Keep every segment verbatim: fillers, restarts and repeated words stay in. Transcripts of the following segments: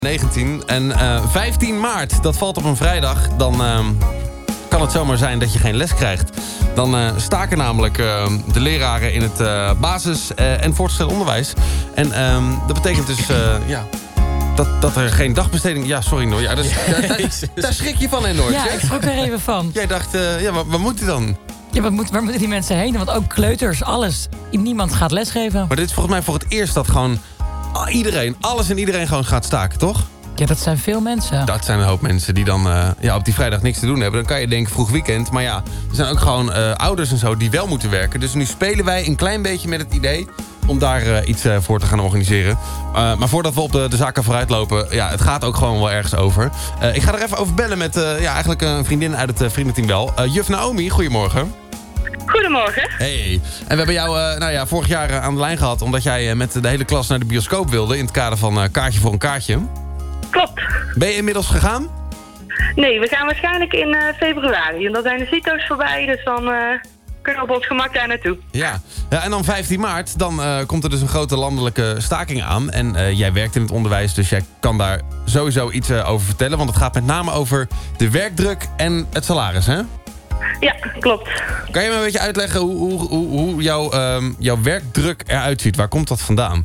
negentien en uh, vijftien maart, dat valt op een vrijdag. Dan uh, kan het zomaar zijn dat je geen les krijgt. Dan uh, staken namelijk uh, de leraren in het uh, basis- uh, en voortgezet onderwijs. En uh, dat betekent dus uh, ja, dat, dat er geen dagbesteding... Ja, sorry Noor. Ja, dat is, daar, daar, daar schrik je van, hè Noor? Ja, ik schrok er even van. Jij dacht, uh, ja, waar, waar moet hij dan? Ja, wat moet, waar moeten die mensen heen? Want ook kleuters, alles. Niemand gaat lesgeven. Maar dit is volgens mij voor het eerst dat gewoon iedereen, alles en iedereen gewoon gaat staken, toch? Ja, dat zijn veel mensen. Dat zijn een hoop mensen die dan uh, ja, op die vrijdag niks te doen hebben. Dan kan je denken vroeg weekend. Maar ja, er zijn ook gewoon uh, ouders en zo die wel moeten werken. Dus nu spelen wij een klein beetje met het idee om daar uh, iets uh, voor te gaan organiseren. Uh, maar voordat we op de, de zaken vooruit lopen, ja, het gaat ook gewoon wel ergens over. Uh, ik ga er even over bellen met uh, ja, eigenlijk een vriendin uit het uh, vriendenteam wel. Uh, juf Naomi, goedemorgen. Goedemorgen. Hey. En we hebben jou uh, nou ja, vorig jaar uh, aan de lijn gehad omdat jij uh, met de hele klas naar de bioscoop wilde in het kader van uh, Kaartje voor een Kaartje. Klopt. Ben je inmiddels gegaan? Nee, we gaan waarschijnlijk in uh, februari. En dan zijn de CITO's voorbij, dus dan uh, kunnen we op ons gemak daar naartoe. Ja. Ja, en dan vijftien maart, dan uh, komt er dus een grote landelijke staking aan. En uh, jij werkt in het onderwijs, dus jij kan daar sowieso iets uh, over vertellen. Want het gaat met name over de werkdruk en het salaris, hè? Ja, klopt. Kan je me een beetje uitleggen hoe, hoe, hoe, hoe jouw, um, jouw werkdruk eruit ziet? Waar komt dat vandaan?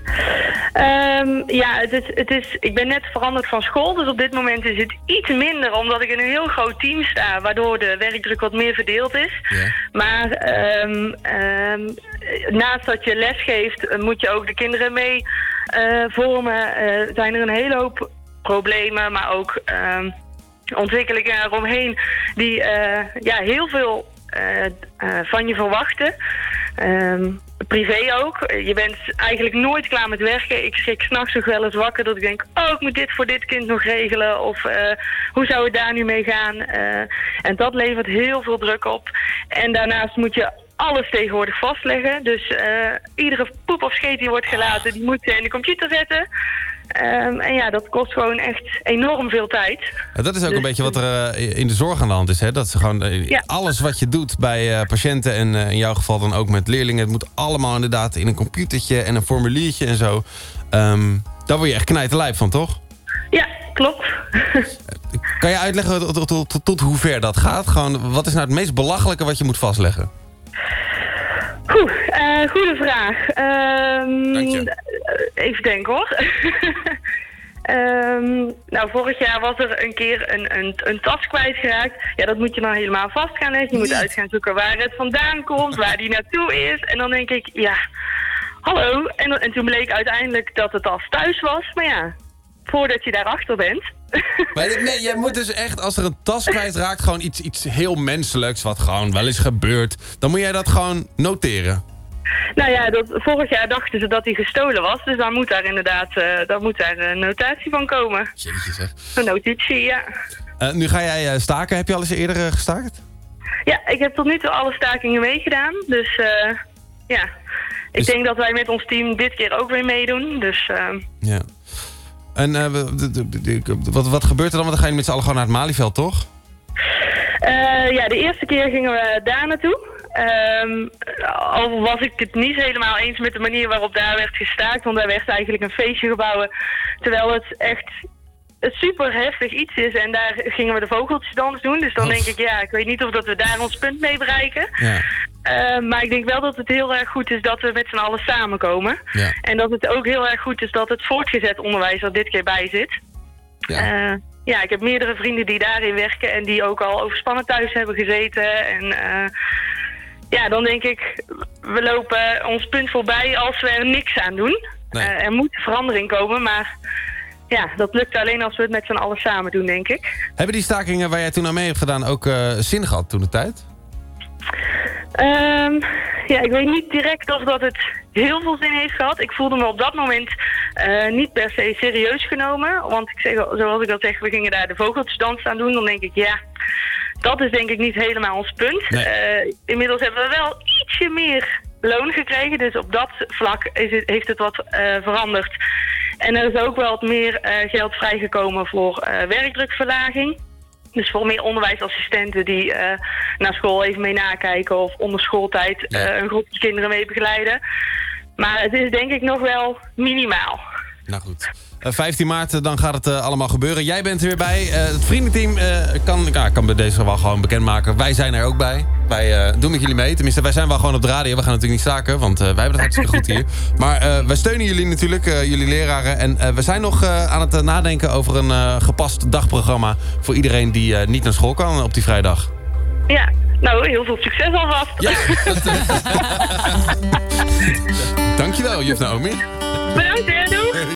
Um, ja, het is, het is, ik ben net veranderd van school, dus op dit moment is het iets minder, omdat ik in een heel groot team sta, waardoor de werkdruk wat meer verdeeld is. Yeah. Maar um, um, naast dat je les geeft, moet je ook de kinderen mee uh, vormen. Uh, zijn er een hele hoop problemen, maar ook um, ontwikkelingen eromheen die uh, ja, heel veel uh, uh, van je verwachten. Um, privé ook. Je bent eigenlijk nooit klaar met werken. Ik schrik 's nachts nog wel eens wakker dat ik denk, oh, ik moet dit voor dit kind nog regelen. Of uh, hoe zou het daar nu mee gaan? Uh, en dat levert heel veel druk op. En daarnaast moet je alles tegenwoordig vastleggen. Dus uh, iedere poep of scheet die wordt gelaten, die moet je in de computer zetten. Um, en ja, dat kost gewoon echt enorm veel tijd. Ja, dat is ook dus, een beetje wat er uh, in de zorg aan de hand is. Hè? Dat ze gewoon uh, ja. alles wat je doet bij uh, patiënten en uh, in jouw geval dan ook met leerlingen. Het moet allemaal inderdaad in een computertje en een formuliertje en zo. Um, daar word je echt knijterlijp van, toch? Ja, klopt. Kan je uitleggen tot, tot, tot, tot hoe ver dat gaat? Gewoon, wat is nou het meest belachelijke wat je moet vastleggen? Goed, uh, goede vraag. Um, Dank je. Even denken hoor. um, nou, vorig jaar was er een keer een, een, een tas kwijtgeraakt. Ja, dat moet je dan helemaal vast gaan leggen. Je moet uit gaan zoeken waar het vandaan komt, waar die naartoe is. En dan denk ik, ja, hallo. En, en toen bleek uiteindelijk dat de tas thuis was. Maar ja, voordat je daarachter bent. Maar nee, jij moet dus echt, als er een tas kwijtraakt, gewoon iets, iets heel menselijks, wat gewoon wel eens gebeurt, dan moet jij dat gewoon noteren. Nou ja, dat, vorig jaar dachten ze dat hij gestolen was, dus dan moet daar inderdaad uh, dan moet daar een notatie van komen. Jeetje zeg. Een notitie, ja. Uh, nu ga jij uh, staken. Heb je al eens eerder uh, gestaakt? Ja, ik heb tot nu toe alle stakingen meegedaan, dus uh, ja. Ik dus... denk dat wij met ons team dit keer ook weer meedoen, dus... Uh... Ja. En uh, wat, wat gebeurt er dan? Want dan ga je met z'n allen gewoon naar het Malieveld, toch? Uh, ja, de eerste keer gingen we daar naartoe. Um, al was ik het niet helemaal eens met de manier waarop daar werd gestaakt. Want daar werd eigenlijk een feestje gebouwen. Terwijl het echt een super heftig iets is. En daar gingen we de vogeltjesdans doen. Dus dan oh. denk ik, ja, ik weet niet of dat we daar ons punt mee bereiken. Ja. Uh, maar ik denk wel dat het heel erg goed is dat we met z'n allen samenkomen. Ja. En dat het ook heel erg goed is dat het voortgezet onderwijs er dit keer bij zit. Ja. Uh, ja, ik heb meerdere vrienden die daarin werken en die ook al overspannen thuis hebben gezeten. En uh, ja, dan denk ik, we lopen ons punt voorbij als we er niks aan doen. Nee. Uh, er moet verandering komen, maar ja, dat lukt alleen als we het met z'n allen samen doen, denk ik. Hebben die stakingen waar jij toen aan mee hebt gedaan ook uh, zin gehad toen de tijd? Um, ja, ik weet niet direct of dat het heel veel zin heeft gehad. Ik voelde me op dat moment uh, niet per se serieus genomen. Want ik zeg, zoals ik al zeg, we gingen daar de vogeltjesdans aan doen. Dan denk ik, ja, dat is denk ik niet helemaal ons punt. Nee. Uh, inmiddels hebben we wel ietsje meer loon gekregen. Dus op dat vlak is het, heeft het wat uh, veranderd. En er is ook wel wat meer uh, geld vrijgekomen voor uh, werkdrukverlaging. Dus voor meer onderwijsassistenten die uh, naar school even mee nakijken of onder schooltijd uh, een groepje kinderen mee begeleiden. Maar het is denk ik nog wel minimaal. Nou goed. vijftien maart, dan gaat het uh, allemaal gebeuren. Jij bent er weer bij. Uh, het vriendenteam uh, kan, ja, kan bij deze wel gewoon bekendmaken. Wij zijn er ook bij. Wij uh, doen met jullie mee. Tenminste, wij zijn wel gewoon op de radio. We gaan natuurlijk niet staken, want uh, wij hebben het hartstikke goed hier. Maar uh, wij steunen jullie natuurlijk, uh, jullie leraren. En uh, we zijn nog uh, aan het uh, nadenken over een uh, gepast dagprogramma... voor iedereen die uh, niet naar school kan op die vrijdag. Ja, nou, heel veel succes alvast. Ja. Dankjewel, juf Naomi. Bedankt, hè. Doei.